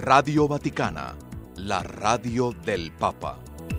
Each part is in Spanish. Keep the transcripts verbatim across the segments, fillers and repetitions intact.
Radio Vaticana, la radio del Papa.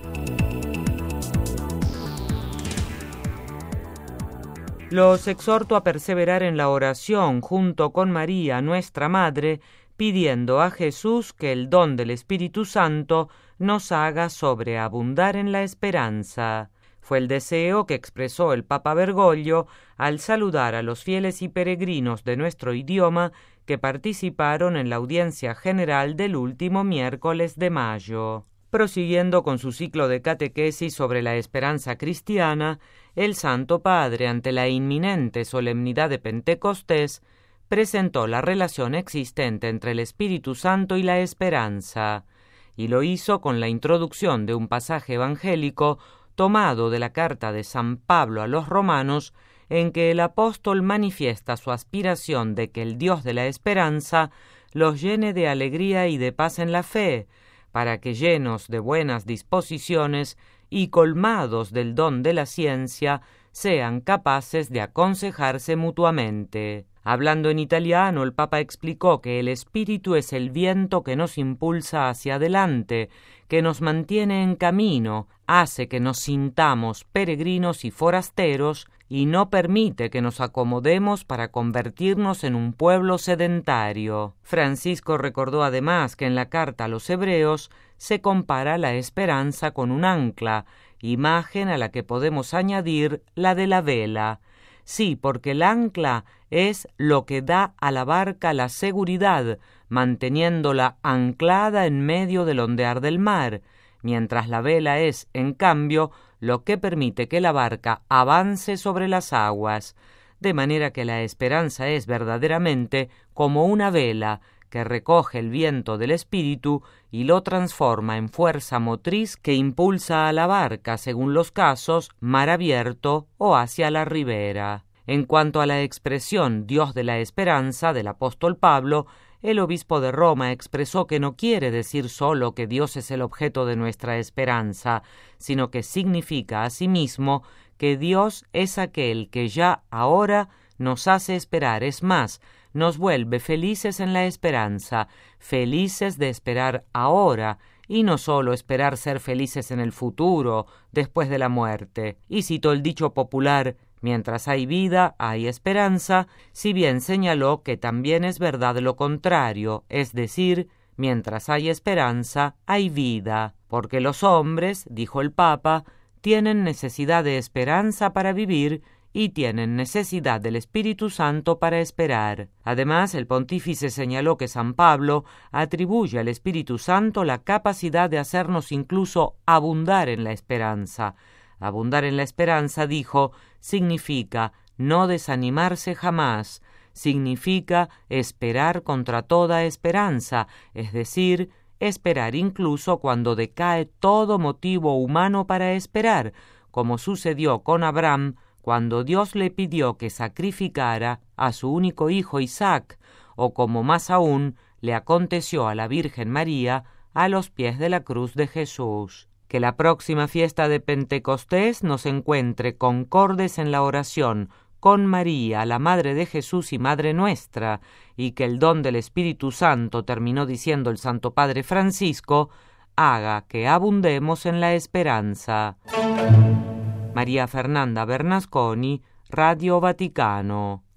Los exhorto a perseverar en la oración junto con María, nuestra Madre, pidiendo a Jesús que el don del Espíritu Santo nos haga sobreabundar en la esperanza. Fue el deseo que expresó el Papa Bergoglio al saludar a los fieles y peregrinos de nuestro idioma que participaron en la audiencia general del último miércoles de mayo. Prosiguiendo con su ciclo de catequesis sobre la esperanza cristiana, el Santo Padre, ante la inminente solemnidad de Pentecostés, presentó la relación existente entre el Espíritu Santo y la esperanza, y lo hizo con la introducción de un pasaje evangélico tomado de la carta de San Pablo a los romanos, en que el apóstol manifiesta su aspiración de que el Dios de la esperanza los llene de alegría y de paz en la fe, para que llenos de buenas disposiciones y colmados del don de la ciencia, sean capaces de aconsejarse mutuamente. Hablando en italiano, el Papa explicó que el Espíritu es el viento que nos impulsa hacia adelante, que nos mantiene en camino, hace que nos sintamos peregrinos y forasteros y no permite que nos acomodemos para convertirnos en un pueblo sedentario. Francisco recordó además que en la carta a los Hebreos se compara la esperanza con un ancla, imagen a la que podemos añadir la de la vela. Sí, porque el ancla es lo que da a la barca la seguridad, manteniéndola anclada en medio del ondear del mar, mientras la vela es, en cambio, lo que permite que la barca avance sobre las aguas, de manera que la esperanza es verdaderamente como una vela que recoge el viento del Espíritu y lo transforma en fuerza motriz que impulsa a la barca, según los casos, mar abierto o hacia la ribera. En cuanto a la expresión Dios de la esperanza del apóstol Pablo, el obispo de Roma expresó que no quiere decir solo que Dios es el objeto de nuestra esperanza, sino que significa asimismo que Dios es aquel que ya ahora nos hace esperar, es más, nos vuelve felices en la esperanza, felices de esperar ahora, y no solo esperar ser felices en el futuro, después de la muerte. Y citó el dicho popular, mientras hay vida, hay esperanza, si bien señaló que también es verdad lo contrario, es decir, mientras hay esperanza, hay vida, porque los hombres, dijo el Papa, tienen necesidad de esperanza para vivir y tienen necesidad del Espíritu Santo para esperar. Además, el pontífice señaló que San Pablo atribuye al Espíritu Santo la capacidad de hacernos incluso abundar en la esperanza. Abundar en la esperanza, dijo, significa no desanimarse jamás, significa esperar contra toda esperanza, es decir, esperar incluso cuando decae todo motivo humano para esperar, como sucedió con Abraham, cuando Dios le pidió que sacrificara a su único hijo Isaac, o como más aún le aconteció a la Virgen María a los pies de la cruz de Jesús. Que la próxima fiesta de Pentecostés nos encuentre concordes en la oración con María, la Madre de Jesús y Madre nuestra, y que el don del Espíritu Santo, terminó diciendo el Santo Padre Francisco, haga que abundemos en la esperanza. María Fernanda Bernasconi, Radio Vaticano.